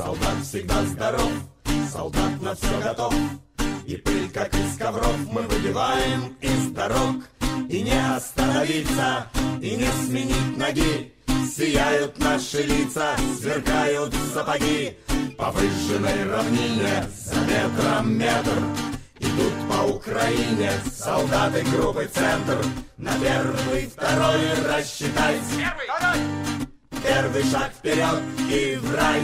солдат всегда здоров, солдат на все готов. И пыль, как из ковров, мы выбиваем из дорог. И не остановиться, и не сменить ноги. Сияют наши лица, сверкают сапоги. По выжженной равнине за метром метр идут по Украине солдаты группы «Центр». На первый, второй рассчитайте. Первый шаг вперед и в рай.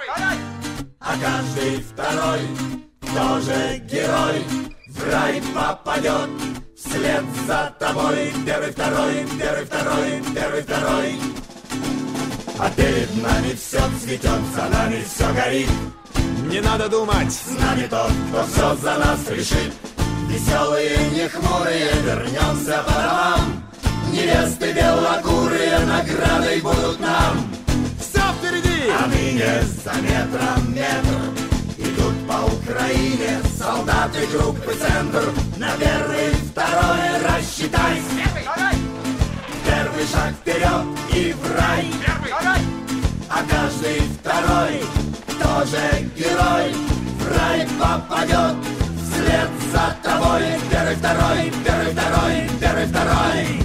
А каждый второй тоже герой в рай попадет вслед за тобой. Первый, второй, первый, второй, первый, второй. А перед нами все цветет, за нами все горит. Не надо думать, с нами тот, кто все за нас решит. Веселые, не хмурые, вернемся по домам. Невесты белокурые наградой будут нам. Все впереди! А ныне за метром метр идут по Украине солдаты группы «Центр». На первый, второй рассчитай. Первый шаг вперед и в рай. А каждый второй тоже герой в рай попадет вслед за тобой. Первый, второй, первый, второй, первый, второй.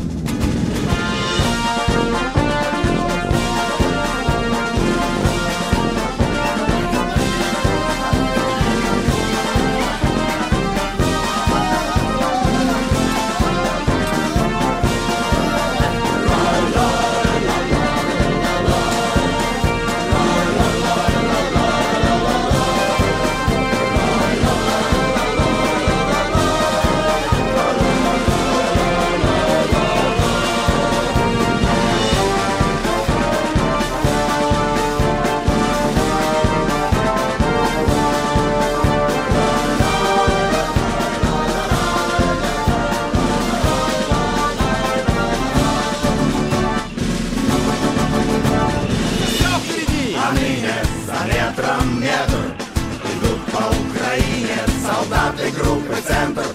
Группы «Центр».